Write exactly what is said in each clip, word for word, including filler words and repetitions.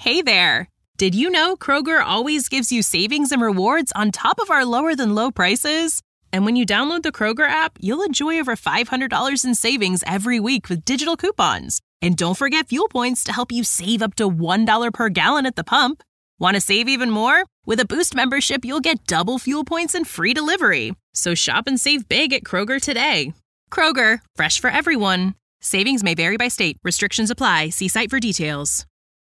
Hey there! Did you know Kroger always gives you savings and rewards on top of our lower-than-low prices? And when you download the Kroger app, you'll enjoy over five hundred dollars in savings every week with digital coupons. And don't forget fuel points to help you save up to one dollar per gallon at the pump. Want to save even more? With a Boost membership, you'll get double fuel points and free delivery. So shop and save big at Kroger today. Kroger, fresh for everyone. Savings may vary by state. Restrictions apply. See site for details.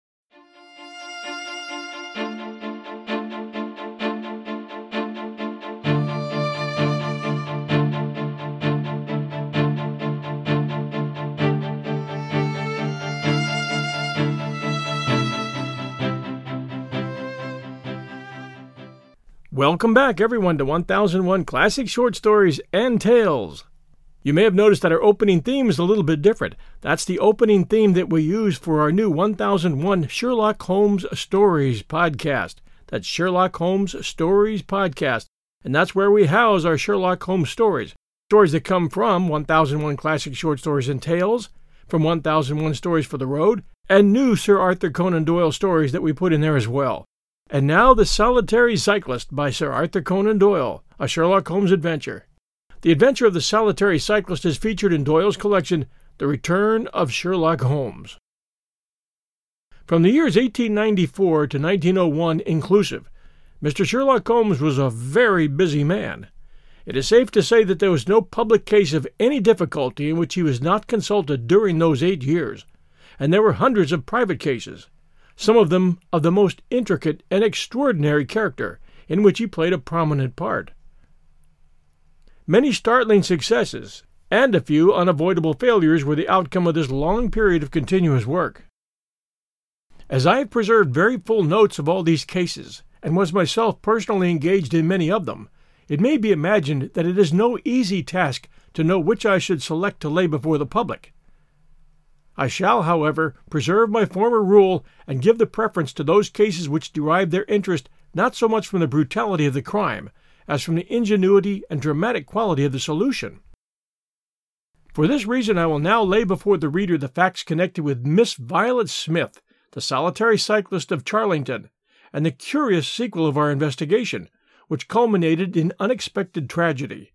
Welcome back, everyone, to one thousand one Classic Short Stories and Tales. You may have noticed that our opening theme is a little bit different. That's the opening theme that we use for our new one thousand one Sherlock Holmes Stories podcast. That's Sherlock Holmes Stories podcast. And that's where we house our Sherlock Holmes stories. Stories that come from one thousand one Classic Short Stories and Tales, from one thousand one Stories for the Road, and new Sir Arthur Conan Doyle stories that we put in there as well. And now The Solitary Cyclist by Sir Arthur Conan Doyle, a Sherlock Holmes adventure. The adventure of the solitary cyclist is featured in Doyle's collection, The Return of Sherlock Holmes. From the years eighteen ninety-four to nineteen oh one inclusive, Mister Sherlock Holmes was a very busy man. It is safe to say that there was no public case of any difficulty in which he was not consulted during those eight years, and there were hundreds of private cases, some of them of the most intricate and extraordinary character, in which he played a prominent part. Many startling successes and a few unavoidable failures were the outcome of this long period of continuous work. As I have preserved very full notes of all these cases, and was myself personally engaged in many of them, it may be imagined that it is no easy task to know which I should select to lay before the public. I shall, however, preserve my former rule and give the preference to those cases which derive their interest not so much from the brutality of the crime as from the ingenuity and dramatic quality of the solution. For this reason I will now lay before the reader the facts connected with Miss Violet Smith, the solitary cyclist of Charlington, and the curious sequel of our investigation, which culminated in unexpected tragedy.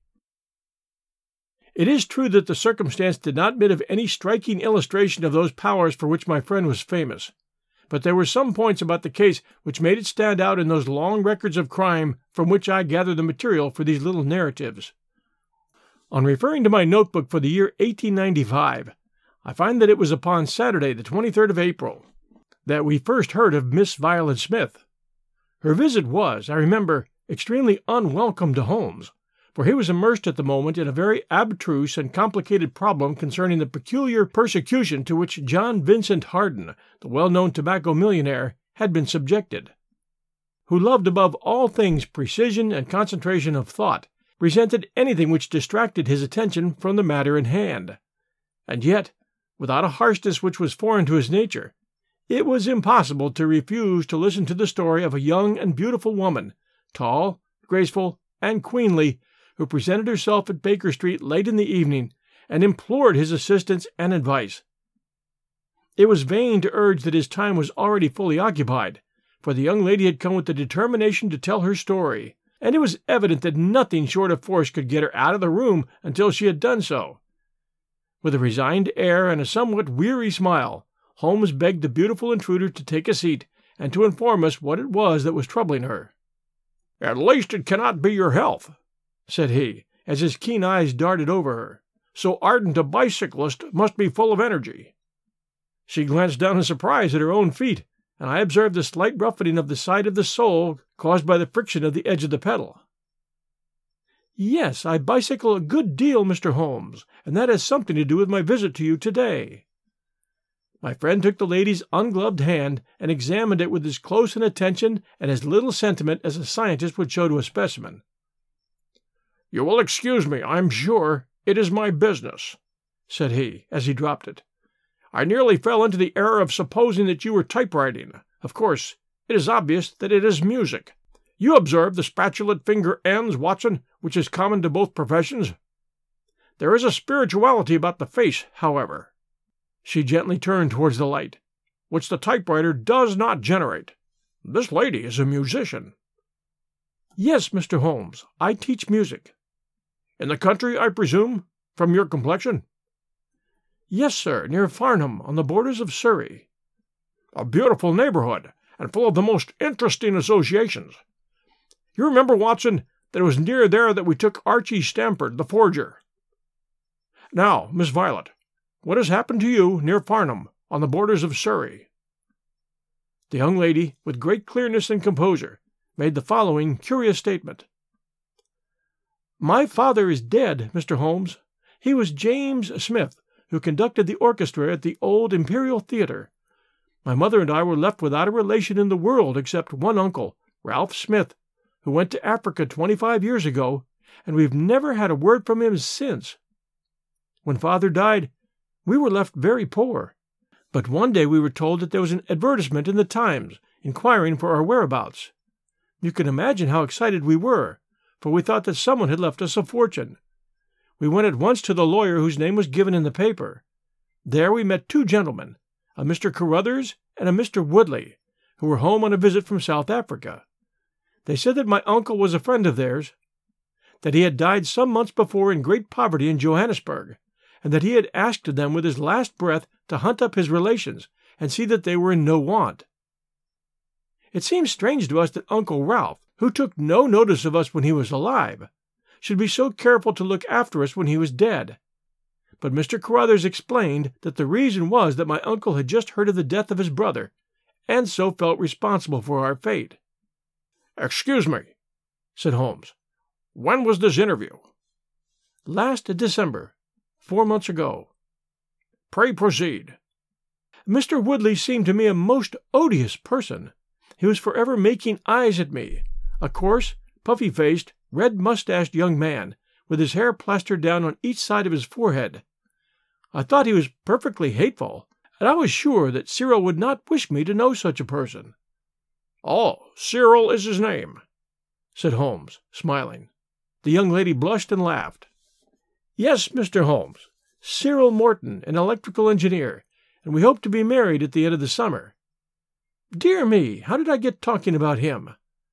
It is true that the circumstance did not admit of any striking illustration of those powers for which my friend was famous, but there were some points about the case which made it stand out in those long records of crime from which I gather the material for these little narratives. On referring to my notebook for the year eighteen ninety-five, I find that it was upon Saturday, the twenty-third of April, that we first heard of Miss Violet Smith. Her visit was, I remember, extremely unwelcome to Holmes, for he was immersed at the moment in a very abstruse and complicated problem concerning the peculiar persecution to which John Vincent Harden, the well-known tobacco millionaire, had been subjected, who loved above all things precision and concentration of thought, resented anything which distracted his attention from the matter in hand. And yet, without a harshness which was foreign to his nature, it was impossible to refuse to listen to the story of a young and beautiful woman, tall, graceful, and queenly, who presented herself at Baker Street late in the evening and implored his assistance and advice. It was vain to urge that his time was already fully occupied, for the young lady had come with the determination to tell her story, and it was evident that nothing short of force could get her out of the room until she had done so. With a resigned air and a somewhat weary smile, Holmes begged the beautiful intruder to take a seat and to inform us what it was that was troubling her. "At least it cannot be your health," said he, as his keen eyes darted over her. "So ardent a bicyclist must be full of energy." She glanced down in surprise at her own feet, and I observed a slight roughening of the side of the sole caused by the friction of the edge of the pedal. "Yes, I bicycle a good deal, Mister Holmes, and that has something to do with my visit to you today." My friend took the lady's ungloved hand and examined it with as close an attention and as little sentiment as a scientist would show to a specimen. "You will excuse me, I'm sure. It is my business," said he, as he dropped it. "I nearly fell into the error of supposing that you were typewriting. Of course, it is obvious that it is music. You observe the spatulate finger ends, Watson, which is common to both professions. There is a spirituality about the face, however." She gently turned towards the light. which the typewriter does not generate. This lady is a musician." "Yes, Mister Holmes, I teach music." "In the country, I presume, from your complexion?" "Yes, sir, near Farnham, on the borders of Surrey." "A beautiful neighborhood, and full of the most interesting associations. You remember, Watson, that it was near there that we took Archie Stamford, the forger. Now, Miss Violet, what has happened to you near Farnham, on the borders of Surrey?" The young lady, with great clearness and composure, made the following curious statement. "My father is dead, Mister Holmes. He was James Smith, who conducted the orchestra at the old Imperial Theatre. My mother and I were left without a relation in the world except one uncle, Ralph Smith, who went to Africa twenty-five years ago, and we've never had a word from him since. When father died, we were left very poor, but one day we were told that there was an advertisement in the Times inquiring for our whereabouts. You can imagine how excited we were, for we thought that someone had left us a fortune. We went at once to the lawyer whose name was given in the paper. There we met two gentlemen, a Mister Carruthers and a Mister Woodley, who were home on a visit from South Africa. They said that my uncle was a friend of theirs, that he had died some months before in great poverty in Johannesburg, and that he had asked them with his last breath to hunt up his relations and see that they were in no want. It seems strange to us that Uncle Ralph, who took no notice of us when he was alive, should be so careful to look after us when he was dead. But Mister Carruthers explained that the reason was that my uncle had just heard of the death of his brother, and so felt responsible for our fate." "Excuse me," said Holmes. "When was this interview?" "Last December, four months ago." "Pray proceed." "Mister Woodley seemed to me a most odious person. He was forever making eyes at me, a coarse, puffy-faced, red-mustached young man, with his hair plastered down on each side of his forehead. I thought he was perfectly hateful, and I was sure that Cyril would not wish me to know such a person." "Oh, Cyril is his name," said Holmes, smiling. The young lady blushed and laughed. "Yes, Mister Holmes, Cyril Morton, an electrical engineer, and we hope to be married at the end of the summer. Dear me, how did I get talking about him?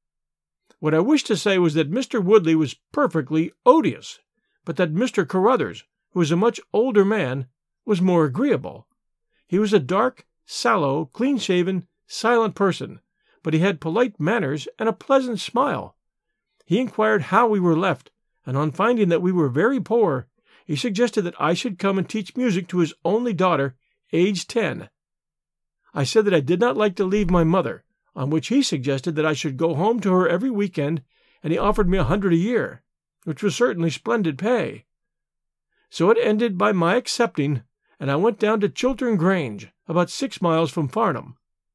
What I wished to say was that Mister Woodley was perfectly odious, but that Mister Carruthers, who was a much older man, was more agreeable. He was a dark, sallow, clean-shaven, silent person, but he had polite manners and a pleasant smile. He inquired how we were left, and on finding that we were very poor, he suggested that I should come and teach music to his only daughter, aged ten. I said that I did not like to leave my mother, on which he suggested that I should go home to her every weekend, and he offered me a hundred a year, which was certainly splendid pay. So it ended by my accepting, and I went down to Chiltern Grange, about six miles from Farnham.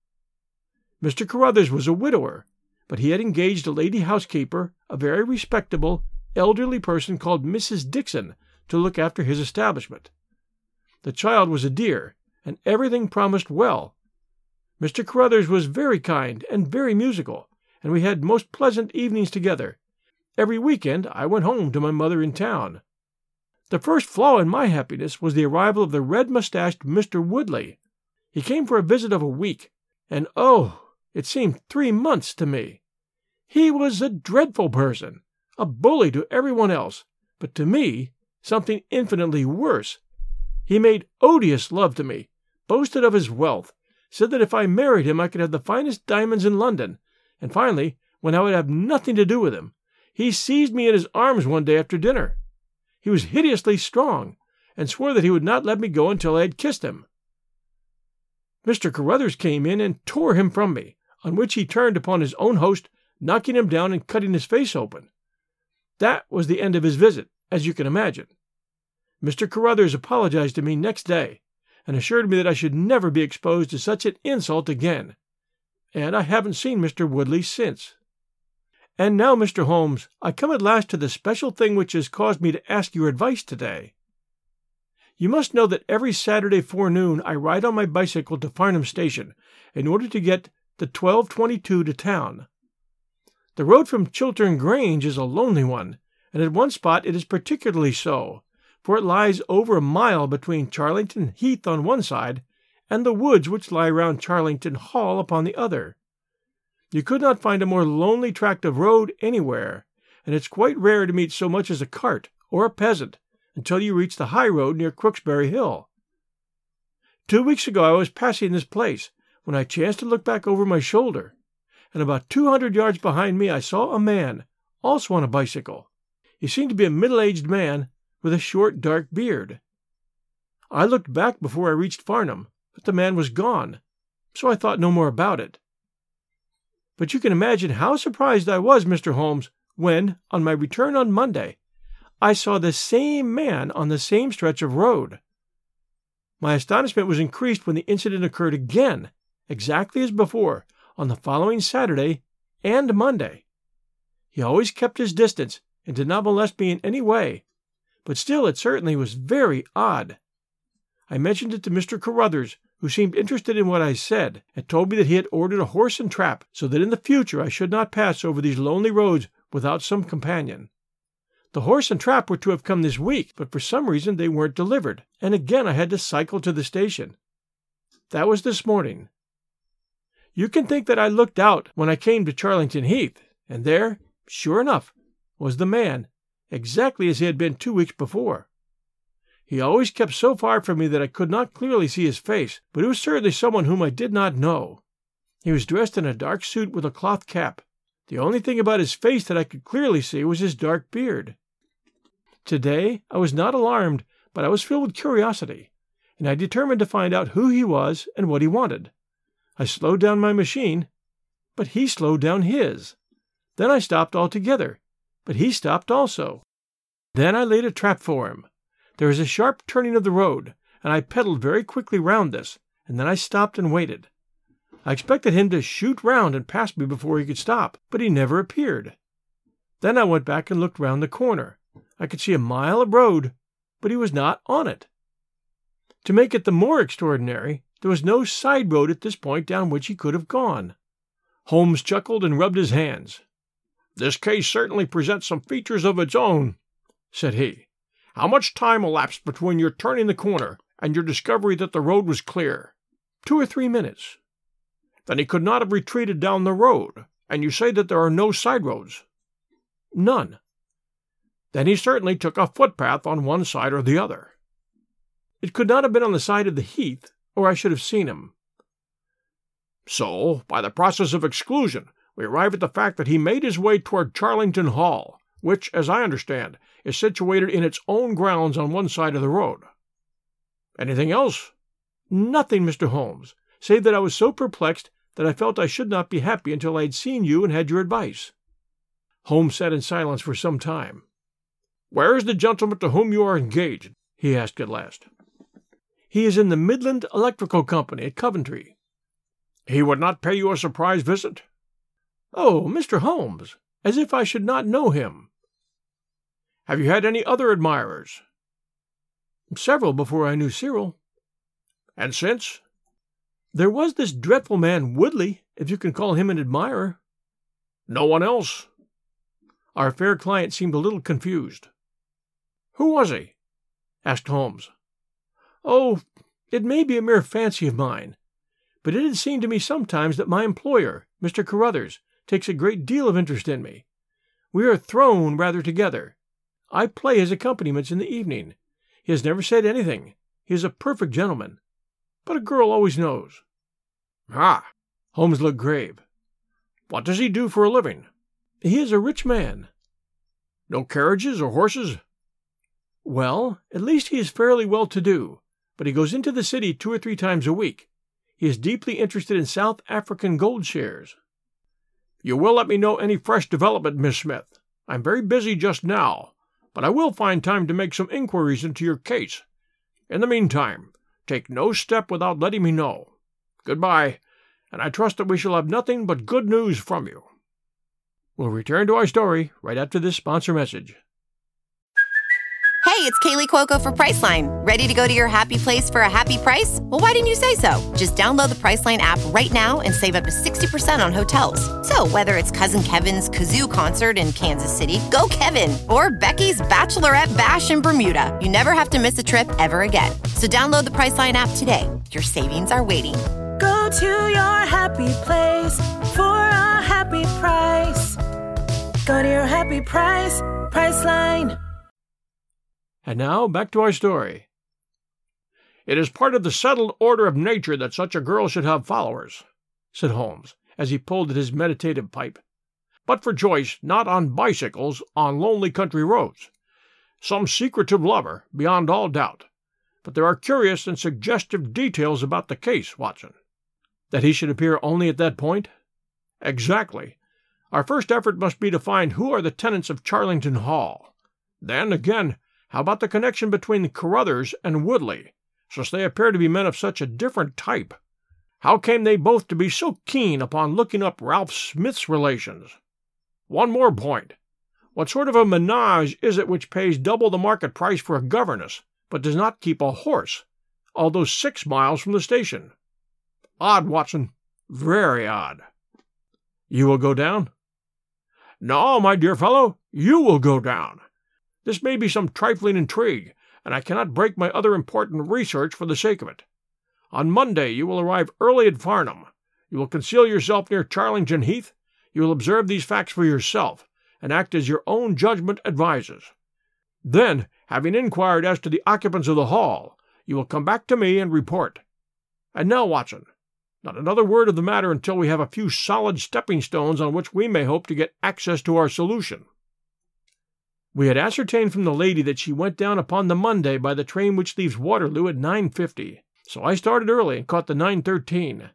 Mister Carruthers was a widower, but he had engaged a lady housekeeper, a very respectable, elderly person called Missus Dixon, to look after his establishment. The child was a dear, and everything promised well. Mister Carruthers was very kind and very musical, and we had most pleasant evenings together. Every weekend I went home to my mother in town. The first flaw in my happiness was the arrival of the red-mustached Mister Woodley. He came for a visit of a week, and oh, it seemed three months to me. He was a dreadful person, a bully to everyone else, but to me something infinitely worse. He made odious love to me, boasted of his wealth, said that if I married him I could have the finest diamonds in London, and finally, when I would have nothing to do with him, he seized me in his arms one day after dinner. He was hideously strong, and swore that he would not let me go until I had kissed him. Mister Carruthers came in and tore him from me, on which he turned upon his own host, knocking him down and cutting his face open. That was the end of his visit, as you can imagine. Mister Carruthers apologized to me next day, and assured me that I should never be exposed to such an insult again, and I haven't seen Mister Woodley since. And now, Mister Holmes, I come at last to the special thing which has caused me to ask your advice today. You must know that every Saturday forenoon I ride on my bicycle to Farnham Station in order to get the twelve twenty-two to town. The road from Chiltern Grange is a lonely one, and at one spot it is particularly so, for it lies over a mile between Charlington Heath on one side and the woods which lie round Charlington Hall upon the other. You could not find a more lonely tract of road anywhere, and it's quite rare to meet so much as a cart or a peasant until you reach the high road near Crooksbury Hill. Two weeks ago I was passing this place when I chanced to look back over my shoulder, and about two hundred yards behind me I saw a man, also on a bicycle. He seemed to be a middle-aged man with a short dark beard. I looked back before I reached Farnham, but the man was gone, so I thought no more about it. But you can imagine how surprised I was, Mister Holmes, when, on my return on Monday, I saw the same man on the same stretch of road. My astonishment was increased when the incident occurred again, exactly as before, on the following Saturday and Monday. He always kept his distance and did not molest me in any way, but still it certainly was very odd. I mentioned it to Mister Carruthers, who seemed interested in what I said, and told me that he had ordered a horse and trap so that in the future I should not pass over these lonely roads without some companion. The horse and trap were to have come this week, but for some reason they weren't delivered, and again I had to cycle to the station. That was this morning. You can think that I looked out when I came to Charlington Heath, and there, sure enough, was the man, exactly as he had been two weeks before. He always kept so far from me that I could not clearly see his face, but it was certainly someone whom I did not know. He was dressed in a dark suit with a cloth cap. The only thing about his face that I could clearly see was his dark beard. Today I was not alarmed, but I was filled with curiosity, and I determined to find out who he was and what he wanted. I slowed down my machine, but he slowed down his. Then I stopped altogether, but he stopped also. Then I laid a trap for him. There is a sharp turning of the road, and I pedaled very quickly round this, and then I stopped and waited. I expected him to shoot round and pass me before he could stop, but he never appeared. Then I went back and looked round the corner. I could see a mile of road, but he was not on it. To make it the more extraordinary, there was no side road at this point down which he could have gone. Holmes chuckled and rubbed his hands. "This case certainly presents some features of its own," said he. "How much time elapsed between your turning the corner and your discovery that the road was clear?" "Two or three minutes." "Then he could not have retreated down the road, and you say that there are no side roads?" "None." "Then he certainly took a footpath on one side or the other." "It could not have been on the side of the heath, or I should have seen him." "So, by the process of exclusion, we arrive at the fact that he made his way toward Charlington Hall, which, as I understand, is situated in its own grounds on one side of the road. Anything else?" "Nothing, Mister Holmes, save that I was so perplexed that I felt I should not be happy until I had seen you and had your advice." Holmes sat in silence for some time. "Where is the gentleman to whom you are engaged?" he asked at last. "He is in the Midland Electrical Company at Coventry." "He would not pay you a surprise visit?" "Oh, Mister Holmes, as if I should not know him." "Have you had any other admirers?" "Several before I knew Cyril." "And since?" "There was this dreadful man Woodley, if you can call him an admirer." "No one else?" Our fair client seemed a little confused. "Who was he?" asked Holmes. "Oh, it may be a mere fancy of mine, but it had seemed to me sometimes that my employer, Mister Carruthers, takes a great deal of interest in me. We are thrown rather together. I play his accompaniments in the evening. He has never said anything. He is a perfect gentleman. But a girl always knows." "Ah!" Holmes looked grave. "What does he do for a living?" "He is a rich man." "No carriages or horses?" "Well, at least he is fairly well-to-do, but he goes into the city two or three times a week. He is deeply interested in South African gold shares." "You will let me know any fresh development, Miss Smith. I am very busy just now, but I will find time to make some inquiries into your case. In the meantime, take no step without letting me know. Good-bye, and I trust that we shall have nothing but good news from you." We'll return to our story right after this sponsor message. Hey, it's Kaylee Cuoco for Priceline. Ready to go to your happy place for a happy price? Well, why didn't you say so? Just download the Priceline app right now and save up to sixty percent on hotels. So whether it's Cousin Kevin's Kazoo Concert in Kansas City, go Kevin, or Becky's Bachelorette Bash in Bermuda, you never have to miss a trip ever again. So download the Priceline app today. Your savings are waiting. Go to your happy place for a happy price. Go to your happy price, Priceline. And now, back to our story. "It is part of the settled order of nature that such a girl should have followers," said Holmes, as he pulled at his meditative pipe. "But for Joyce, not on bicycles, on lonely country roads. Some secretive lover, beyond all doubt. But there are curious and suggestive details about the case, Watson." "That he should appear only at that point?" "Exactly. Our first effort must be to find who are the tenants of Charlington Hall. Then, again, how about the connection between Carruthers and Woodley, since they appear to be men of such a different type? How came they both to be so keen upon looking up Ralph Smith's relations? One more point. What sort of a menage is it which pays double the market price for a governess, but does not keep a horse, although six miles from the station? Odd, Watson, very odd." "You will go down?" "No, my dear fellow, you will go down. This may be some trifling intrigue, and I cannot break my other important research for the sake of it. On Monday you will arrive early at Farnham. You will conceal yourself near Charlington Heath. You will observe these facts for yourself, and act as your own judgment advises. Then, having inquired as to the occupants of the hall, you will come back to me and report. And now, Watson, not another word of the matter until we have a few solid stepping stones on which we may hope to get access to our solution." We had ascertained from the lady that she went down upon the Monday by the train which leaves Waterloo at nine fifty, so I started early and caught the nine thirteen.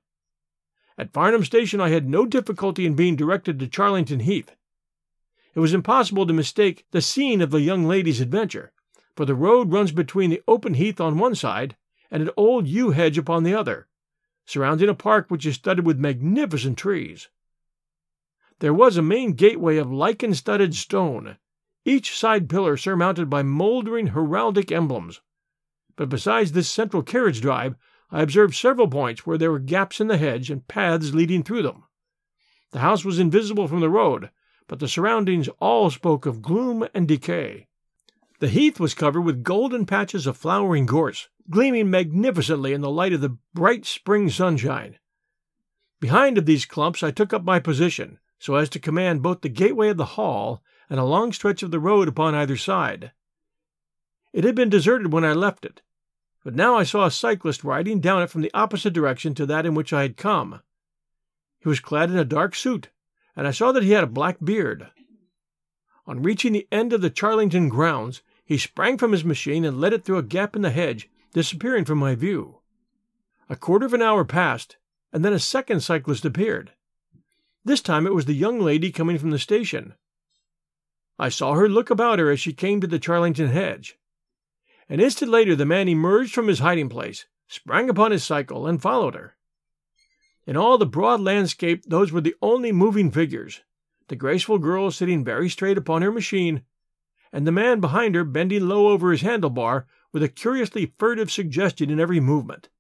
At Farnham Station I had no difficulty in being directed to Charlington Heath. It was impossible to mistake the scene of the young lady's adventure, for the road runs between the open heath on one side and an old yew hedge upon the other, surrounding a park which is studded with magnificent trees. There was a main gateway of lichen-studded stone, each side pillar surmounted by mouldering heraldic emblems. But besides this central carriage drive, I observed several points where there were gaps in the hedge and paths leading through them. The house was invisible from the road, but the surroundings all spoke of gloom and decay. The heath was covered with golden patches of flowering gorse, gleaming magnificently in the light of the bright spring sunshine. Behind of these clumps I took up my position, so as to command both the gateway of the hall and a long stretch of the road upon either side. It had been deserted when I left it, but now I saw a cyclist riding down it from the opposite direction to that in which I had come. He was clad in a dark suit, and I saw that he had a black beard. On reaching the end of the Charlington grounds, he sprang from his machine and led it through a gap in the hedge, disappearing from my view. A quarter of an hour passed, and then a second cyclist appeared. This time it was the young lady coming from the station. I saw her look about her as she came to the Charlington hedge. An instant later the man emerged from his hiding place, sprang upon his cycle, and followed her. In all the broad landscape those were the only moving figures, the graceful girl sitting very straight upon her machine, and the man behind her bending low over his handlebar with a curiously furtive suggestion in every movement.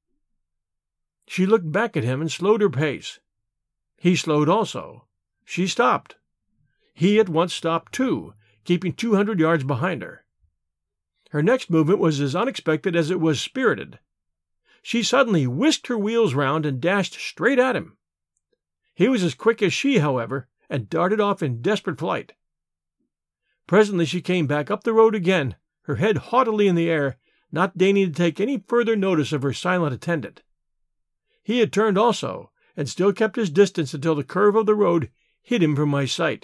She looked back at him and slowed her pace. He slowed also. She stopped. He at once stopped too, keeping two hundred yards behind her. Her next movement was as unexpected as it was spirited. She suddenly whisked her wheels round and dashed straight at him. He was as quick as she, however, and darted off in desperate flight. Presently she came back up the road again, her head haughtily in the air, not deigning to take any further notice of her silent attendant. He had turned also, and still kept his distance until the curve of the road hid him from my sight.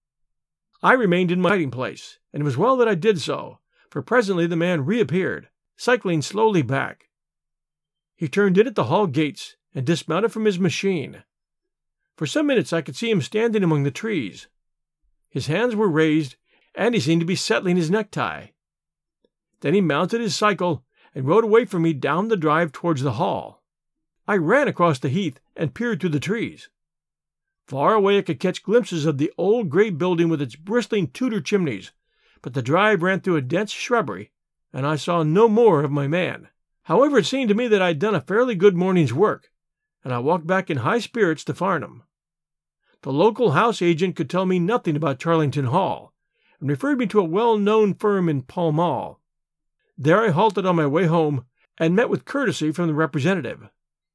I remained in my hiding place, and it was well that I did so, for presently the man reappeared, cycling slowly back. He turned in at the hall gates and dismounted from his machine. For some minutes I could see him standing among the trees. His hands were raised, and he seemed to be settling his necktie. Then he mounted his cycle and rode away from me down the drive towards the hall. I ran across the heath and peered through the trees. Far away I could catch glimpses of the old grey building with its bristling Tudor chimneys, but the drive ran through a dense shrubbery, and I saw no more of my man. However, it seemed to me that I had done a fairly good morning's work, and I walked back in high spirits to Farnham. The local house agent could tell me nothing about Charlington Hall, and referred me to a well-known firm in Pall Mall. There I halted on my way home, and met with courtesy from the representative.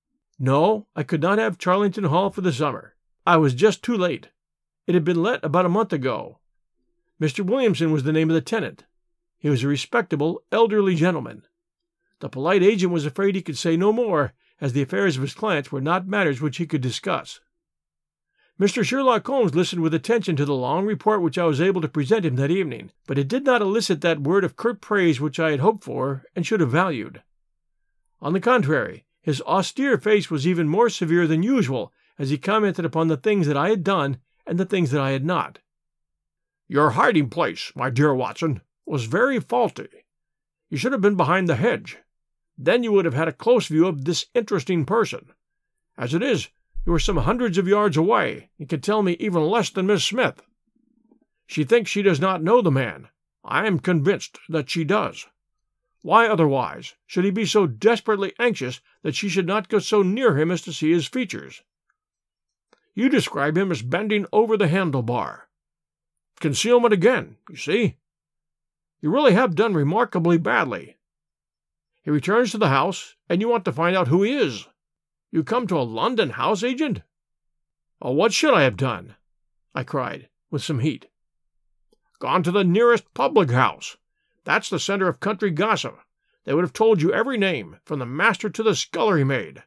No, I could not have Charlington Hall for the summer. I was just too late. It had been let about a month ago. Mister Williamson was the name of the tenant. He was a respectable, elderly gentleman. The polite agent was afraid he could say no more, as the affairs of his clients were not matters which he could discuss. Mister Sherlock Holmes listened with attention to the long report which I was able to present him that evening, but it did not elicit that word of curt praise which I had hoped for and should have valued. On the contrary, his austere face was even more severe than usual as he commented upon the things that I had done and the things that I had not. "Your hiding-place, my dear Watson, was very faulty. You should have been behind the hedge. Then you would have had a close view of this interesting person. As it is, you were some hundreds of yards away, and can tell me even less than Miss Smith. She thinks she does not know the man. I am convinced that she does. Why otherwise should he be so desperately anxious that she should not go so near him as to see his features? You describe him as bending over the handlebar. Concealment again, you see. You really have done remarkably badly. He returns to the house, and you want to find out who he is. You come to a London house agent? Oh, what should I have done? I cried, with some heat. Gone to the nearest public house. That's the center of country gossip. They would have told you every name, from the master to the scullery maid.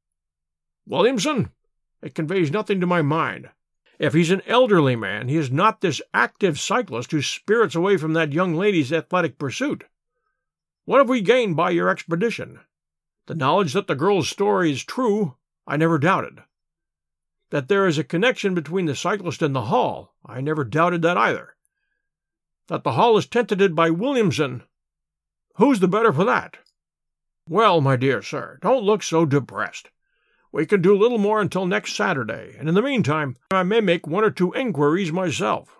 Williamson? It conveys nothing to my mind. If he's an elderly man, he is not this active cyclist who spirits away from that young lady's athletic pursuit. What have we gained by your expedition? The knowledge that the girl's story is true, I never doubted. That there is a connection between the cyclist and the Hall, I never doubted that either. That the Hall is tenanted by Williamson, who's the better for that? Well, my dear sir, don't look so depressed. We can do little more until next Saturday, and in the meantime I may make one or two inquiries myself.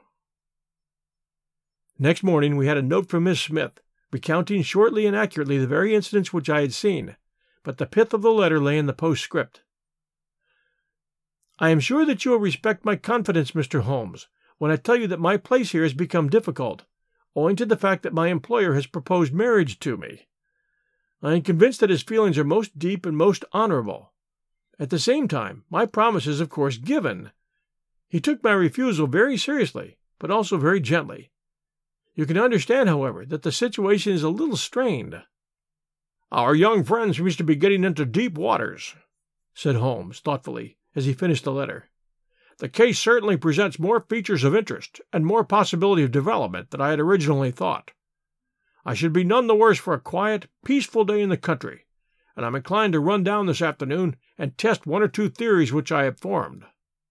Next morning we had a note from Miss Smith, recounting shortly and accurately the very incidents which I had seen, but the pith of the letter lay in the postscript. I am sure that you will respect my confidence, Mister Holmes, when I tell you that my place here has become difficult, owing to the fact that my employer has proposed marriage to me. I am convinced that his feelings are most deep and most honorable. At the same time, my promise is of course given. He took my refusal very seriously, but also very gently. You can understand, however, that the situation is a little strained. Our young friend seems to be getting into deep waters, said Holmes thoughtfully, as he finished the letter. The case certainly presents more features of interest and more possibility of development than I had originally thought. I should be none the worse for a quiet, peaceful day in the country, and I'm inclined to run down this afternoon and test one or two theories which I have formed.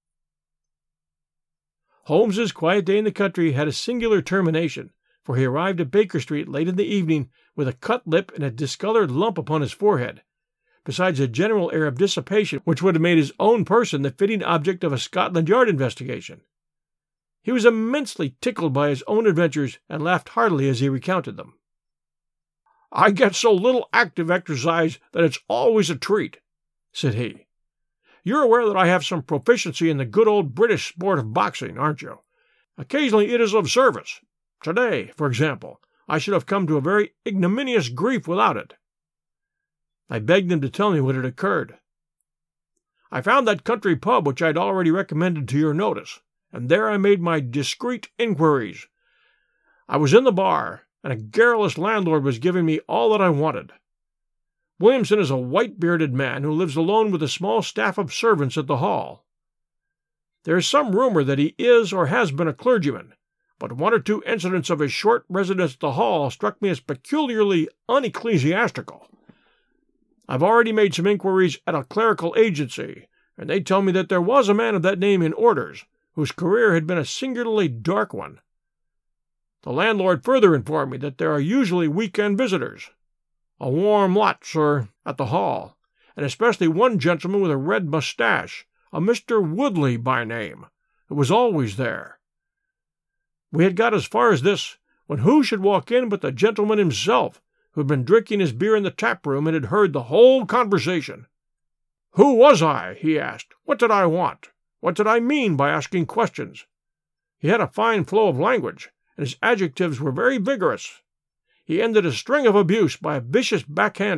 Holmes's quiet day in the country had a singular termination, for he arrived at Baker Street late in the evening with a cut lip and a discolored lump upon his forehead, besides a general air of dissipation which would have made his own person the fitting object of a Scotland Yard investigation. He was immensely tickled by his own adventures and laughed heartily as he recounted them. I get so little active exercise that it's always a treat, said he. You're aware that I have some proficiency in the good old British sport of boxing, aren't you? Occasionally it is of service. Today, for example, I should have come to a very ignominious grief without it. I begged him to tell me what had occurred. I found that country pub which I had already recommended to your notice, and there I made my discreet inquiries. I was in the bar, and a garrulous landlord was giving me all that I wanted. Williamson is a white-bearded man who lives alone with a small staff of servants at the Hall. There is some rumor that he is or has been a clergyman, but one or two incidents of his short residence at the Hall struck me as peculiarly unecclesiastical. I've already made some inquiries at a clerical agency, and they tell me that there was a man of that name in orders, whose career had been a singularly dark one. The landlord further informed me that there are usually week-end visitors. A warm lot, sir, at the Hall, and especially one gentleman with a red moustache, a Mister Woodley by name, who was always there. We had got as far as this, when who should walk in but the gentleman himself, who had been drinking his beer in the tap-room and had heard the whole conversation. Who was I? He asked. What did I want? What did I mean by asking questions? He had a fine flow of language, and his adjectives were very vigorous. He ended a string of abuse by a vicious backhander,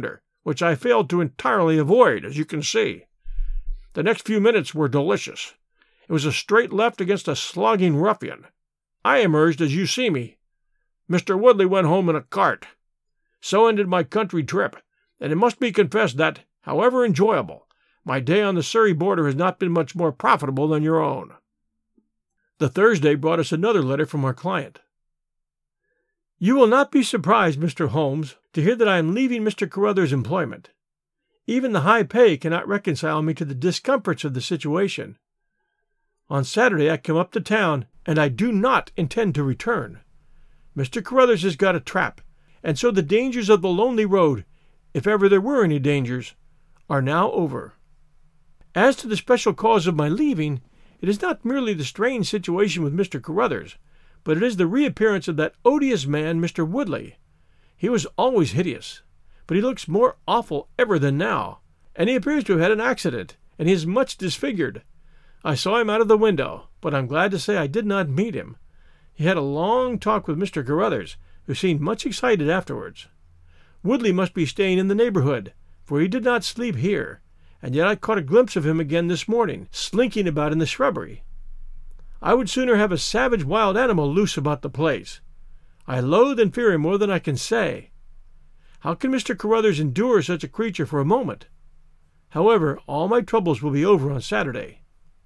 which I failed to entirely avoid, as you can see. The next few minutes were delicious. It was a straight left against a slogging ruffian. I emerged as you see me. Mister Woodley went home in a cart. So ended my country trip, and it must be confessed that, however enjoyable, my day on the Surrey border has not been much more profitable than your own. The Thursday brought us another letter from our client. You will not be surprised, Mister Holmes, to hear that I am leaving Mister Carruthers' employment. Even the high pay cannot reconcile me to the discomforts of the situation. On Saturday I come up to town, and I do not intend to return. Mister Carruthers has got a trap, and so the dangers of the lonely road, if ever there were any dangers, are now over. As to the special cause of my leaving, it is not merely the strange situation with Mister Carruthers, but it is the reappearance of that odious man, Mister Woodley. He was always hideous, but he looks more awful ever than now, and he appears to have had an accident, and he is much disfigured. I saw him out of the window, but I'm glad to say I did not meet him. He had a long talk with Mister Carruthers, who seemed much excited afterwards. Woodley must be staying in the neighborhood, for he did not sleep here, and yet I caught a glimpse of him again this morning, slinking about in the shrubbery. I would sooner have a savage wild animal loose about the place. I loathe and fear him more than I can say. How can Mister Carruthers endure such a creature for a moment? However, all my troubles will be over on Saturday.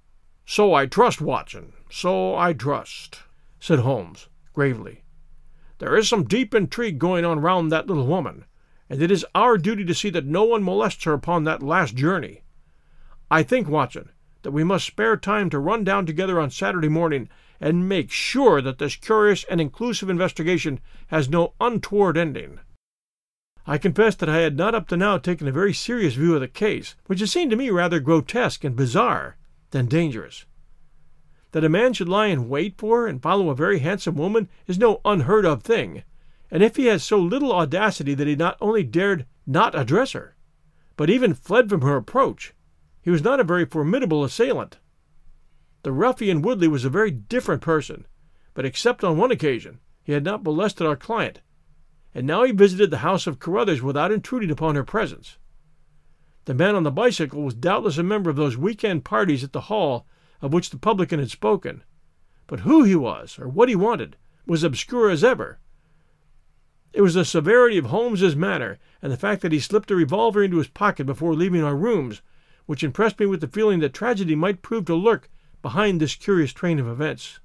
So I trust, Watson, so I trust, said Holmes, gravely. There is some deep intrigue going on round that little woman, and it is our duty to see that no one molests her upon that last journey. I think, Watson, that we must spare time to run down together on Saturday morning and make sure that this curious and inclusive investigation has no untoward ending. I confess that I had not up to now taken a very serious view of the case, which has seemed to me rather grotesque and bizarre than dangerous. That a man should lie in wait for and follow a very handsome woman is no unheard-of thing, and if he has so little audacity that he not only dared not address her, but even fled from her approach, he was not a very formidable assailant. The ruffian Woodley was a very different person, but except on one occasion he had not molested our client, and now he visited the house of Carruthers without intruding upon her presence. The man on the bicycle was doubtless a member of those week-end parties at the Hall of which the publican had spoken, but who he was, or what he wanted, was obscure as ever. It was the severity of Holmes's manner, and the fact that he slipped a revolver into his pocket before leaving our rooms, which impressed me with the feeling that tragedy might prove to lurk behind this curious train of events.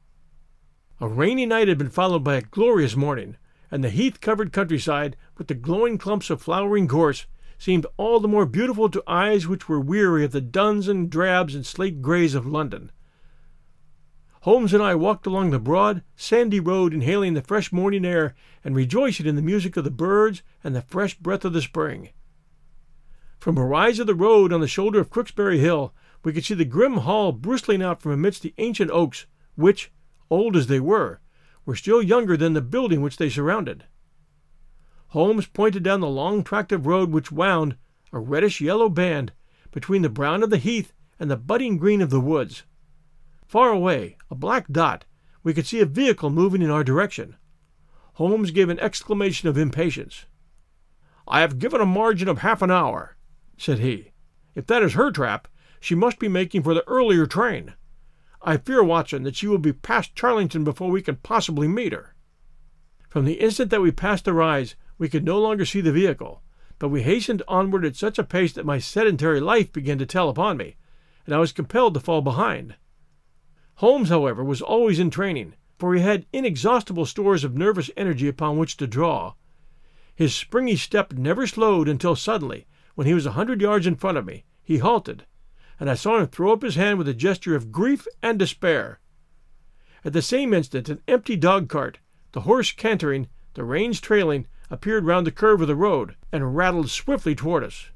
A rainy night had been followed by a glorious morning, and the heath-covered countryside, with the glowing clumps of flowering gorse, seemed all the more beautiful to eyes which were weary of the duns and drabs and slate-greys of London. Holmes and I walked along the broad, sandy road, inhaling the fresh morning air and rejoicing in the music of the birds and the fresh breath of the spring. From a rise of the road on the shoulder of Crooksbury Hill, we could see the grim Hall bristling out from amidst the ancient oaks, which, old as they were, were still younger than the building which they surrounded. Holmes pointed down the long tract of road which wound, a reddish-yellow band, between the brown of the heath and the budding green of the woods. Far away, a black dot, we could see a vehicle moving in our direction. Holmes gave an exclamation of impatience. "I have given a margin of half an hour," said he. "If that is her trap, she must be making for the earlier train. I fear, Watson, that she will be past Charlington before we can possibly meet her." From the instant that we passed the rise, we could no longer see the vehicle, but we hastened onward at such a pace that my sedentary life began to tell upon me, and I was compelled to fall behind. Holmes, however, was always in training, for he had inexhaustible stores of nervous energy upon which to draw. His springy step never slowed until suddenly, when he was a hundred yards in front of me, he halted, and I saw him throw up his hand with a gesture of grief and despair. At the same instant an empty dog-cart, the horse cantering, the reins trailing, appeared round the curve of the road, and rattled swiftly toward us.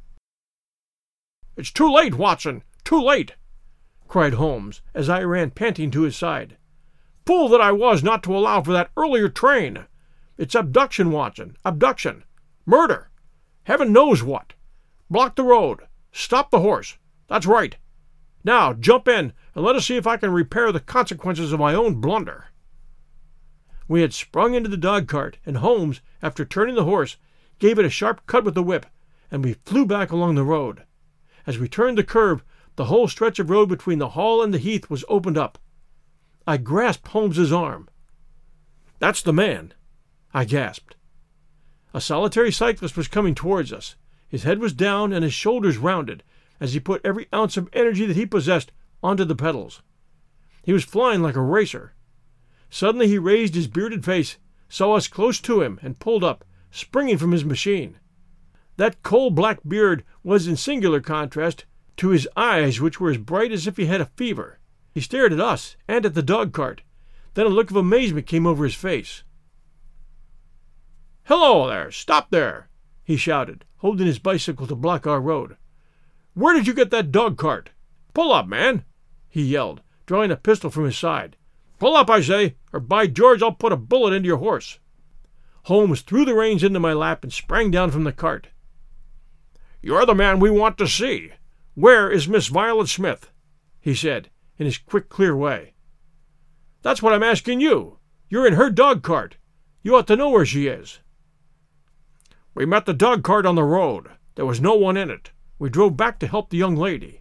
"It's too late, Watson, too late!" cried Holmes, as I ran panting to his side. "Fool that I was not to allow for that earlier train! It's abduction, Watson, abduction! Murder! Heaven knows what! Block the road! Stop the horse! That's right! Now jump in, and let us see if I can repair the consequences of my own blunder." We had sprung into the dog-cart, and Holmes, after turning the horse, gave it a sharp cut with the whip, and we flew back along the road. As we turned the curve, the whole stretch of road between the hall and the heath was opened up. I grasped Holmes's arm. "That's the man," I gasped. A solitary cyclist was coming towards us. His head was down and his shoulders rounded, as he put every ounce of energy that he possessed onto the pedals. He was flying like a racer. Suddenly he raised his bearded face, saw us close to him, and pulled up, springing from his machine. That coal-black beard was in singular contrast to his eyes, which were as bright as if he had a fever. He stared at us and at the dog-cart. Then a look of amazement came over his face. "Hello there! Stop there!" he shouted, holding his bicycle to block our road. "Where did you get that dog-cart? Pull up, man!" he yelled, drawing a pistol from his side. "Pull up, I say, or by George I'll put a bullet into your horse." Holmes threw the reins into my lap and sprang down from the cart. "You're the man we want to see. Where is Miss Violet Smith?" he said, in his quick, clear way. "That's what I'm asking you. You're in her dog-cart. You ought to know where she is." "We met the dog-cart on the road. There was no one in it. We drove back to help the young lady."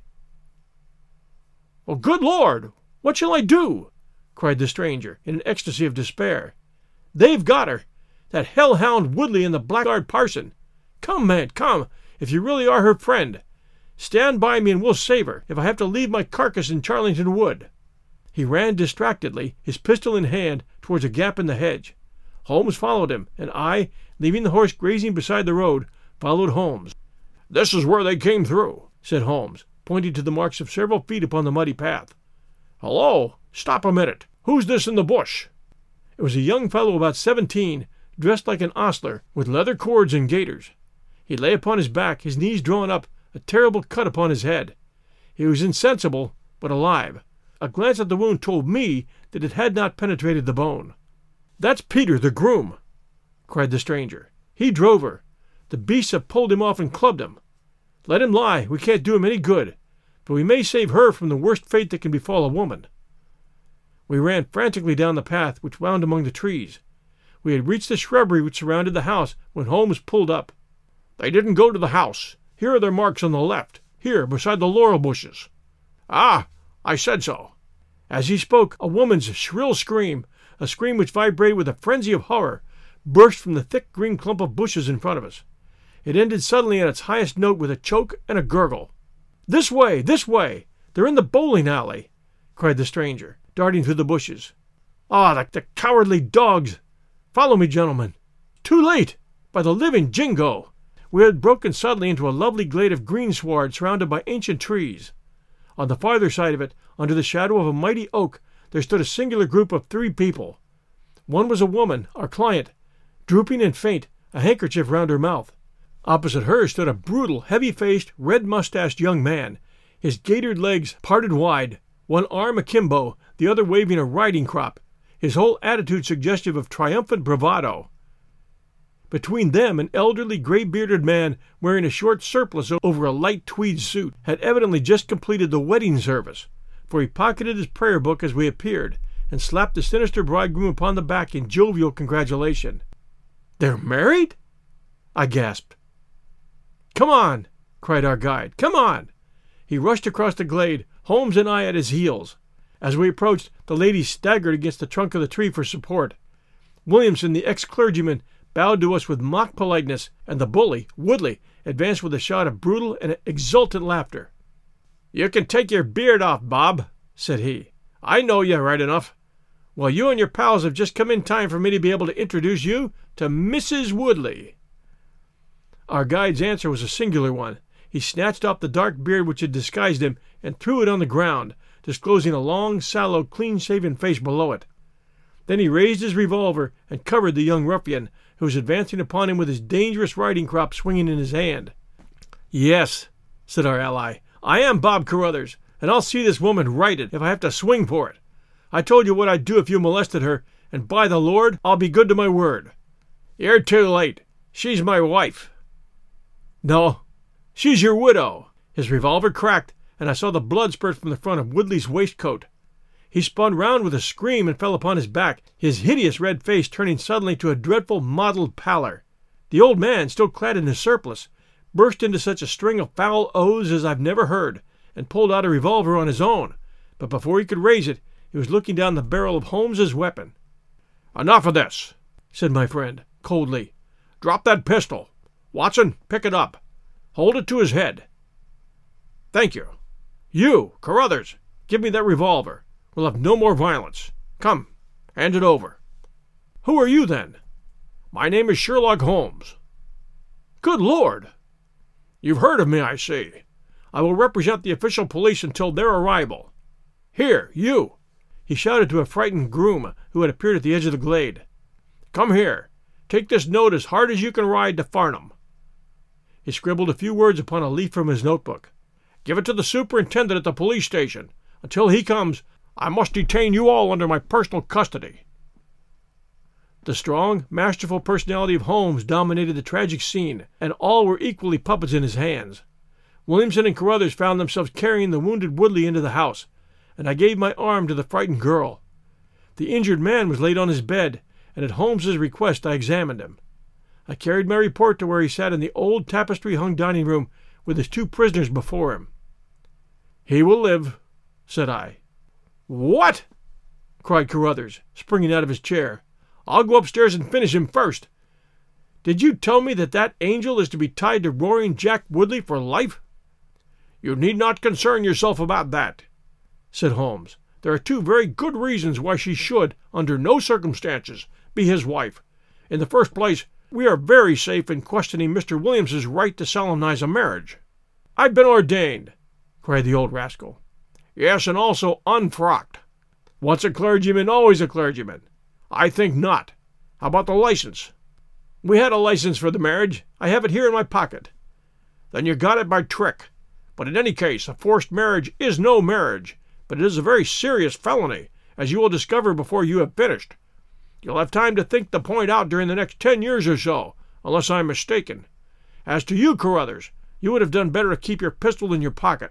"Well, good Lord! What shall I do?" cried the stranger, in an ecstasy of despair. "They've got her. That hell-hound Woodley and the blackguard parson. Come, man, come, if you really are her friend. Stand by me and we'll save her, if I have to leave my carcass in Charlington Wood." He ran distractedly, his pistol in hand, towards a gap in the hedge. Holmes followed him, and I, leaving the horse grazing beside the road, followed Holmes. "This is where they came through," said Holmes, pointing to the marks of several feet upon the muddy path. "Hello! Stop a minute. Who's this in the bush?" It was a young fellow about seventeen, dressed like an ostler, with leather cords and gaiters. He lay upon his back, his knees drawn up, a terrible cut upon his head. He was insensible, but alive. A glance at the wound told me that it had not penetrated the bone. "That's Peter, the groom," cried the stranger. "He drove her. The beasts have pulled him off and clubbed him. Let him lie. We can't do him any good, but we may save her from the worst fate that can befall a woman." We ran frantically down the path which wound among the trees. We had reached the shrubbery which surrounded the house when Holmes pulled up. "They didn't go to the house. Here are their marks on the left, here beside the laurel bushes." "Ah, I said so." As he spoke, a woman's shrill scream, a scream which vibrated with a frenzy of horror, burst from the thick green clump of bushes in front of us. It ended suddenly at its highest note with a choke and a gurgle. "This way! This way! They're in the bowling alley!" cried the stranger, darting through the bushes. "Ah, the, the cowardly dogs! Follow me, gentlemen! Too late! By the living jingo!" We had broken suddenly into a lovely glade of greensward surrounded by ancient trees. On the farther side of it, under the shadow of a mighty oak, there stood a singular group of three people. One was a woman, our client, drooping and faint, a handkerchief round her mouth. Opposite her stood a brutal, heavy-faced, red-mustached young man, his gaitered legs parted wide, one arm akimbo, the other waving a riding crop, his whole attitude suggestive of triumphant bravado. Between them, an elderly, gray-bearded man wearing a short surplice over a light tweed suit had evidently just completed the wedding service, for he pocketed his prayer book as we appeared, and slapped the sinister bridegroom upon the back in jovial congratulation. "They're married?" I gasped. "Come on!" cried our guide. "Come on!" He rushed across the glade, Holmes and I at his heels. As we approached, the lady staggered against the trunk of the tree for support. Williamson, the ex-clergyman, bowed to us with mock politeness, and the bully, Woodley, advanced with a shout of brutal and exultant laughter. "You can take your beard off, Bob," said he. "I know you right enough. Well, you and your pals have just come in time for me to be able to introduce you to Missus Woodley." Our guide's answer was a singular one. He snatched off the dark beard which had disguised him and threw it on the ground, disclosing a long, sallow, clean-shaven face below it. Then he raised his revolver and covered the young ruffian, who was advancing upon him with his dangerous riding crop swinging in his hand. "Yes," said our ally, "I am Bob Carruthers, and I'll see this woman righted if I have to swing for it. I told you what I'd do if you molested her, and by the Lord, I'll be good to my word." "You're too late. She's my wife." "No, she's your widow." His revolver cracked, and I saw the blood spurt from the front of Woodley's waistcoat. He spun round with a scream and fell upon his back, his hideous red face turning suddenly to a dreadful mottled pallor. The old man, still clad in his surplice, burst into such a string of foul oaths as I've never heard, and pulled out a revolver on his own, but before he could raise it, he was looking down the barrel of Holmes's weapon. "Enough of this," said my friend, coldly. "Drop that pistol. Watson, pick it up. Hold it to his head. Thank you. You, Carruthers, give me that revolver. We'll have no more violence. Come, hand it over." "Who are you, then?" "My name is Sherlock Holmes." "Good Lord!" "You've heard of me, I see. I will represent the official police until their arrival. Here, you!" He shouted to a frightened groom who had appeared at the edge of the glade. "Come here. Take this note as hard as you can ride to Farnham." He scribbled a few words upon a leaf from his notebook. "Give it to the superintendent at the police station. Until he comes, I must detain you all under my personal custody." The strong, masterful personality of Holmes dominated the tragic scene, and all were equally puppets in his hands. Williamson and Carruthers found themselves carrying the wounded Woodley into the house, and I gave my arm to the frightened girl. The injured man was laid on his bed, and at Holmes's request I examined him. I carried my report to where he sat in the old tapestry-hung dining room with his two prisoners before him. "He will live," said I. "What?" cried Carruthers, springing out of his chair. "I'll go upstairs and finish him first. Did you tell me that that angel is to be tied to Roaring Jack Woodley for life?" "You need not concern yourself about that," said Holmes. "There are two very good reasons why she should, under no circumstances, be his wife. In the first place, we are very safe in questioning Mister Williams's right to solemnize a marriage." "I've been ordained," cried the old rascal. "Yes, and also unfrocked. Once a clergyman, always a clergyman. I think not. How about the license?" "We had a license for the marriage. I have it here in my pocket." "Then you got it by trick. But in any case, a forced marriage is no marriage, but it is a very serious felony, as you will discover before you have finished. You'll have time to think the point out during the next ten years or so, unless I am mistaken. As to you, Carruthers, you would have done better to keep your pistol in your pocket."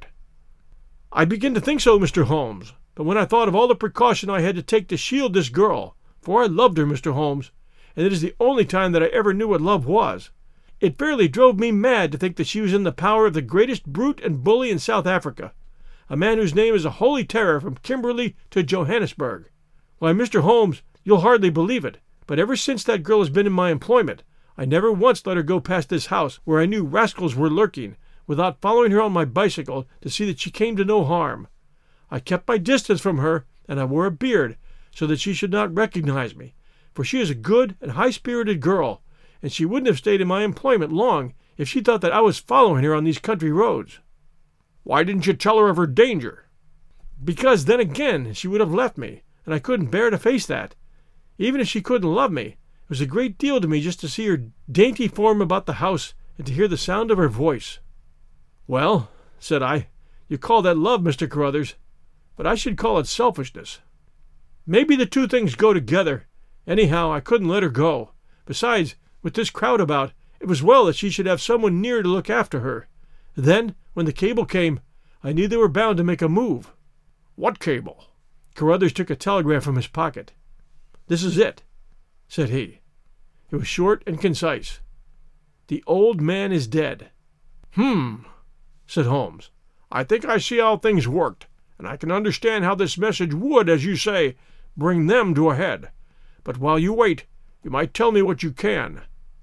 "I begin to think so, Mister Holmes, but when I thought of all the precaution I had to take to shield this girl, for I loved her, Mister Holmes, and it is the only time that I ever knew what love was, it fairly drove me mad to think that she was in the power of the greatest brute and bully in South Africa, a man whose name is a holy terror from Kimberley to Johannesburg. Why, Mister Holmes, you'll hardly believe it, but ever since that girl has been in my employment, I never once let her go past this house, where I knew rascals were lurking, without following her on my bicycle to see that she came to no harm. I kept my distance from her, and I wore a beard, so that she should not recognize me, for she is a good and high-spirited girl, and she wouldn't have stayed in my employment long if she thought that I was following her on these country roads." "Why didn't you tell her of her danger?" "Because then again she would have left me, and I couldn't bear to face that. Even if she couldn't love me, it was a great deal to me just to see her dainty form about the house and to hear the sound of her voice." "Well," said I, "you call that love, Mister Carruthers, but I should call it selfishness." "Maybe the two things go together. Anyhow, I couldn't let her go. Besides, with this crowd about, it was well that she should have someone near to look after her. Then, when the cable came, I knew they were bound to make a move." "What cable?" Carruthers took a telegram from his pocket. "This is it," said he. It was short and concise. "The old man is dead." "Hmm," said Holmes. "I think I see how things worked, and I can understand how this message would, as you say, bring them to a head. But while you wait, you might tell me what you can."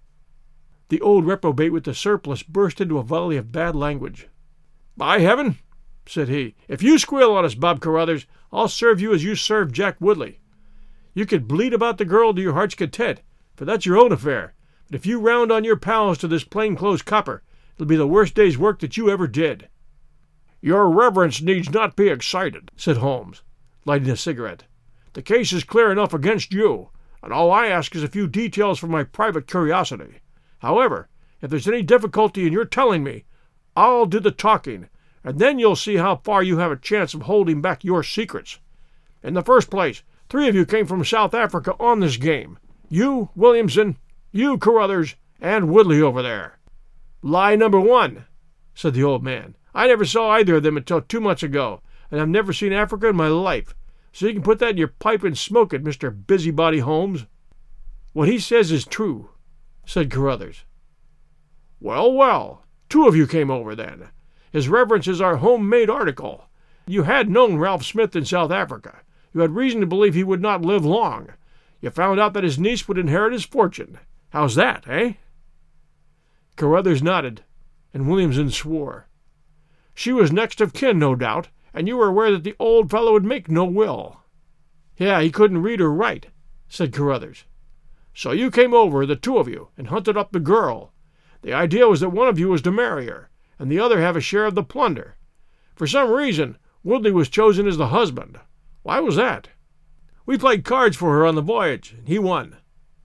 The old reprobate with the surplice burst into a volley of bad language. "By heaven," said he, "if you squeal on us, Bob Carruthers, I'll serve you as you served Jack Woodley. You could bleat about the girl to your heart's content, for that's your own affair, but if you round on your pals to this plain-clothes copper, it'll be the worst day's work that you ever did." "Your reverence needs not be excited," said Holmes, lighting a cigarette. "The case is clear enough against you, and all I ask is a few details for my private curiosity. However, if there's any difficulty in your telling me, I'll do the talking, and then you'll see how far you have a chance of holding back your secrets. In the first place, three of you came from South Africa on this game. You, Williamson, you, Carruthers, and Woodley over there." "Lie number one," said the old man. "I never saw either of them until two months ago, and I've never seen Africa in my life. So you can put that in your pipe and smoke it, Mister Busybody Holmes." "What he says is true," said Carruthers. "Well, well, Two of you came over, then. His Reverence is our homemade article. You had known Ralph Smith in South Africa. You had reason to believe he would not live long. You found out that his niece would inherit his fortune. How's that, eh?" Carruthers nodded, and Williamson swore. "She was next of kin, no doubt, and you were aware that the old fellow would make no will." "Yeah, he couldn't read or write," said Carruthers. "So you came over, the two of you, and hunted up the girl. The idea was that one of you was to marry her, and the other have a share of the plunder. For some reason, Woodley was chosen as the husband. Why was that?" "We played cards for her on the voyage, and he won."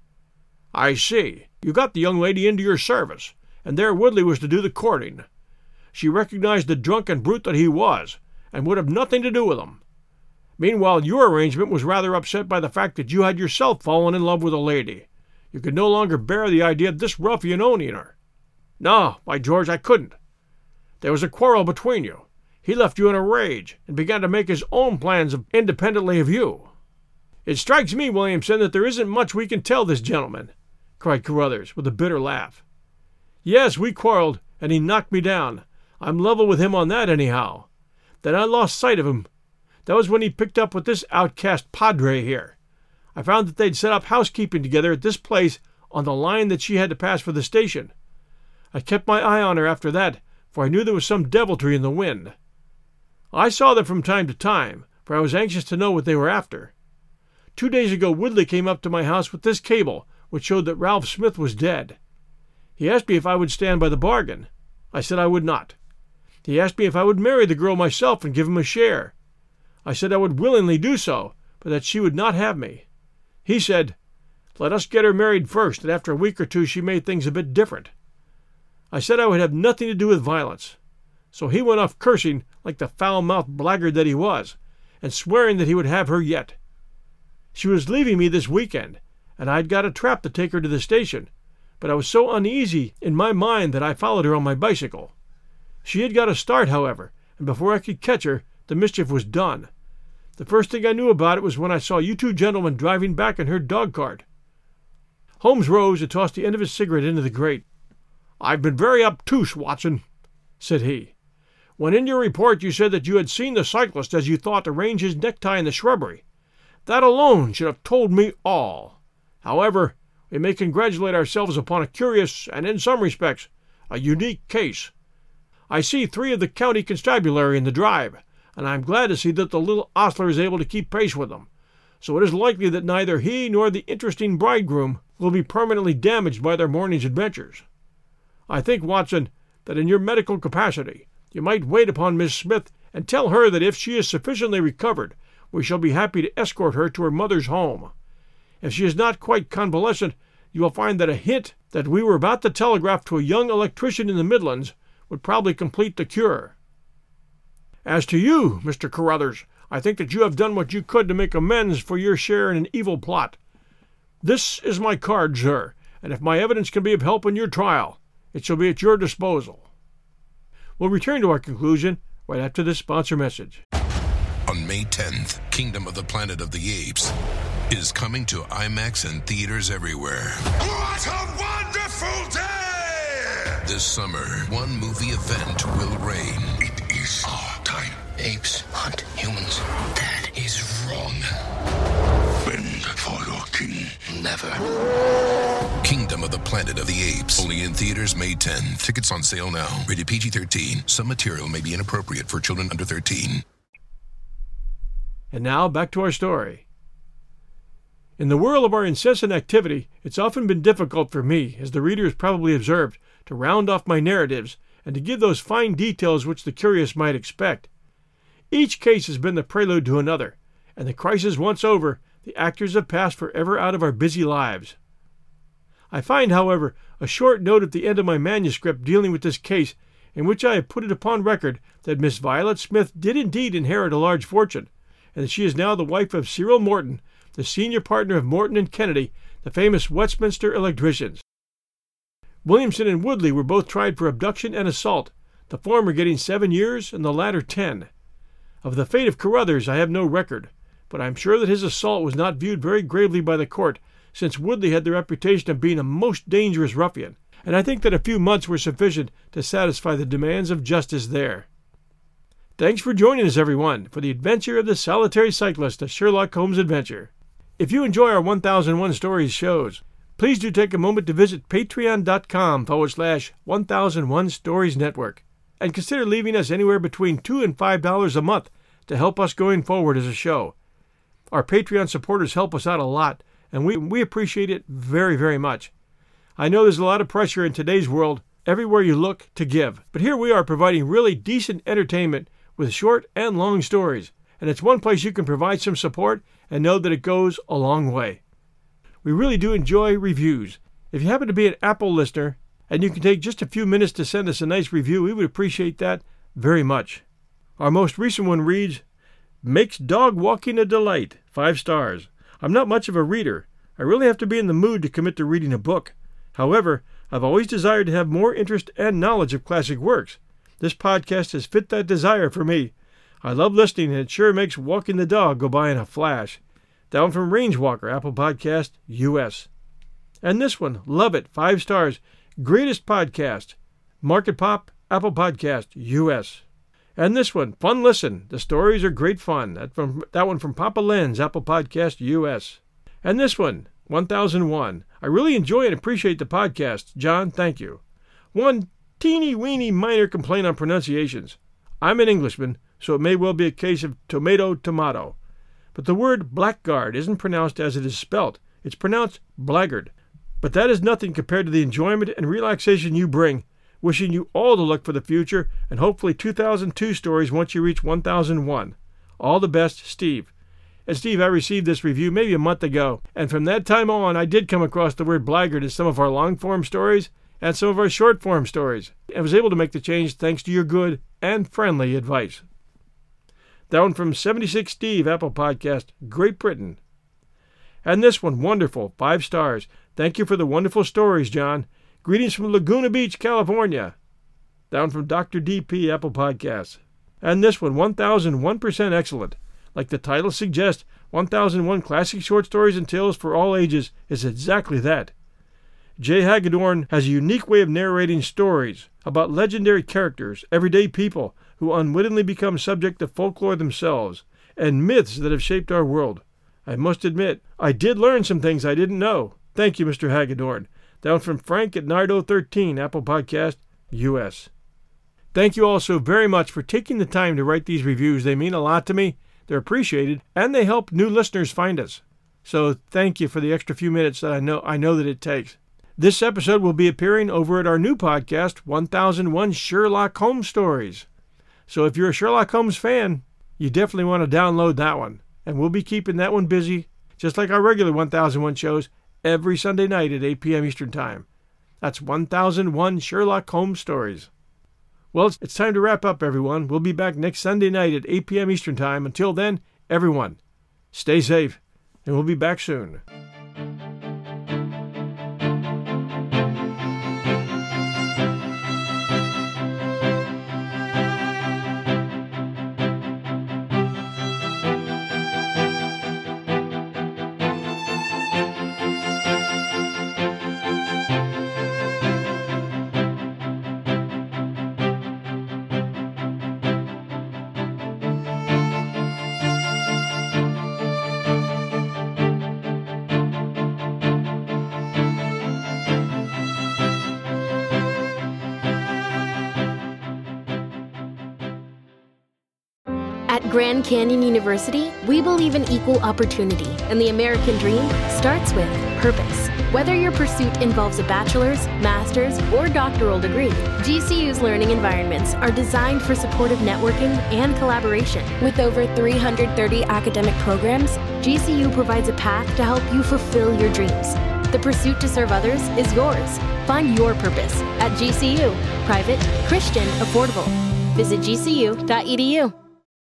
"I see. You got the young lady into your service, and there Woodley was to do the courting. She recognized the drunken brute that he was, and would have nothing to do with him. Meanwhile, your arrangement was rather upset by the fact that you had yourself fallen in love with a lady. You could no longer bear the idea of this ruffian owning her." "No, by George, I couldn't. There was a quarrel between you. He left you in a rage, and began to make his own plans of, independently of you." "It strikes me, Williamson, that there isn't much we can tell this gentleman," cried Carruthers, with a bitter laugh. "Yes, we quarreled, and he knocked me down. I'm level with him on that, anyhow. Then I lost sight of him. That was when he picked up with this outcast padre here. I found that they'd set up housekeeping together at this place on the line that she had to pass for the station. I kept my eye on her after that, for I knew there was some deviltry in the wind. I saw them from time to time, for I was anxious to know what they were after. Two days ago Woodley came up to my house with this cable, which showed that Ralph Smith was dead. He asked me if I would stand by the bargain. I said I would not. He asked me if I would marry the girl myself and give him a share. I said I would willingly do so, but that she would not have me. He said, 'Let us get her married first, and after a week or two she made things a bit different.' I said I would have nothing to do with violence. So he went off cursing like the foul-mouthed blackguard that he was, and swearing that he would have her yet. She was leaving me this weekend, and I had got a trap to take her to the station, but I was so uneasy in my mind that I followed her on my bicycle. She had got a start, however, and before I could catch her, the mischief was done. The first thing I knew about it was when I saw you two gentlemen driving back in her dog-cart." Holmes rose and tossed the end of his cigarette into the grate. "I've been very obtuse, Watson," said he. "When in your report you said that you had seen the cyclist as you thought arrange his necktie in the shrubbery, that alone should have told me all. However, we may congratulate ourselves upon a curious, and in some respects, a unique case. I see three of the county constabulary in the drive, and I am glad to see that the little ostler is able to keep pace with them, so it is likely that neither he nor the interesting bridegroom will be permanently damaged by their morning's adventures. I think, Watson, that in your medical capacity you might wait upon Miss Smith and tell her that if she is sufficiently recovered, we shall be happy to escort her to her mother's home. If she is not quite convalescent, you will find that a hint that we were about to telegraph to a young electrician in the Midlands would probably complete the cure. As to you, Mister Carruthers, I think that you have done what you could to make amends for your share in an evil plot. This is my card, sir, and if my evidence can be of help in your trial, it shall be at your disposal." We'll return to our conclusion right after this sponsor message. On May tenth, Kingdom of the Planet of the Apes is coming to IMAX and theaters everywhere. What a wonderful day! This summer, one movie event will reign. It is our time. Apes hunt humans. That is wrong. Bend for your king. Never. Kingdom of the Planet of the Apes. Only in theaters May tenth. Tickets on sale now. Rated P G thirteen. Some material may be inappropriate for children under thirteen. And now, back to our story. In the whirl of our incessant activity, it's often been difficult for me, as the reader has probably observed, to round off my narratives and to give those fine details which the curious might expect. Each case has been the prelude to another, and the crisis once over, the actors have passed forever out of our busy lives. I find, however, a short note at the end of my manuscript dealing with this case, in which I have put it upon record that Miss Violet Smith did indeed inherit a large fortune, and that she is now the wife of Cyril Morton, the senior partner of Morton and Kennedy, the famous Westminster electricians. Williamson and Woodley were both tried for abduction and assault, the former getting seven years and the latter ten. Of the fate of Carruthers I have no record, but I am sure that his assault was not viewed very gravely by the court, since Woodley had the reputation of being a most dangerous ruffian, and I think that a few months were sufficient to satisfy the demands of justice there. Thanks for joining us, everyone, for the adventure of the solitary cyclist, a Sherlock Holmes adventure. If you enjoy our one thousand one Stories shows, please do take a moment to visit patreon.com forward slash 1001 Stories Network, and consider leaving us anywhere between two and five dollars a month to help us going forward as a show. Our Patreon supporters help us out a lot, and we, we appreciate it very, very much. I know there's a lot of pressure in today's world, everywhere you look, to give, but here we are providing really decent entertainment with short and long stories, and it's one place you can provide some support and know that it goes a long way. We really do enjoy reviews. If you happen to be an Apple listener and you can take just a few minutes to send us a nice review, we would appreciate that very much. Our most recent one reads, "Makes dog walking a delight, five stars. I'm not much of a reader. I really have to be in the mood to commit to reading a book. However, I've always desired to have more interest and knowledge of classic works. This podcast has fit that desire for me. I love listening, and it sure makes walking the dog go by in a flash." Down from Range Walker, Apple Podcast, U S. And this one, love it, five stars. Greatest podcast. Market Pop, Apple Podcast, U S. And this one, fun listen. The stories are great fun. That, from, that one from Papa Len's, Apple Podcast, U S. And this one, one thousand one. I really enjoy and appreciate the podcast. John, thank you. One teeny weeny minor complaint on pronunciations. I'm an Englishman, so it may well be a case of tomato tomato. But the word blackguard isn't pronounced as it is spelt. It's pronounced blackguard. But that is nothing compared to the enjoyment and relaxation you bring. Wishing you all the luck for the future, and hopefully two thousand two stories once you reach one thousand one. All the best, Steve. And Steve, I received this review maybe a month ago, and from that time on, I did come across the word blackguard in some of our long-form stories and some of our short-form stories, and was able to make the change thanks to your good and friendly advice. Down from seventy-six Steve, Apple Podcast, Great Britain. And this one, wonderful, five stars. Thank you for the wonderful stories, John. Greetings from Laguna Beach, California. Down from Doctor D P, Apple Podcasts. And this one, one thousand one percent excellent. Like the title suggests, one thousand one Classic Short Stories and Tales for All Ages is exactly that. Jay Hagedorn has a unique way of narrating stories about legendary characters, everyday people who unwittingly become subject to folklore themselves, and myths that have shaped our world. I must admit, I did learn some things I didn't know. Thank you, Mister Hagedorn. Down from Frank at Nardo thirteen, Apple Podcast, U S. Thank you all so very much for taking the time to write these reviews. They mean a lot to me, they're appreciated, and they help new listeners find us. So thank you for the extra few minutes that I know I know that it takes. This episode will be appearing over at our new podcast, one thousand one Sherlock Holmes Stories. So if you're a Sherlock Holmes fan, you definitely want to download that one. And we'll be keeping that one busy, just like our regular one thousand one shows, every Sunday night at eight p.m. Eastern Time. That's one thousand one Sherlock Holmes Stories. Well, it's time to wrap up, everyone. We'll be back next Sunday night at eight p.m. Eastern Time. Until then, everyone, stay safe, and we'll be back soon. At Grand Canyon University, we believe in equal opportunity, and the American dream starts with purpose. Whether your pursuit involves a bachelor's, master's, or doctoral degree, G C U's learning environments are designed for supportive networking and collaboration. With over three hundred thirty academic programs, G C U provides a path to help you fulfill your dreams. The pursuit to serve others is yours. Find your purpose at G C U. Private, Christian, affordable. Visit G C U dot E D U.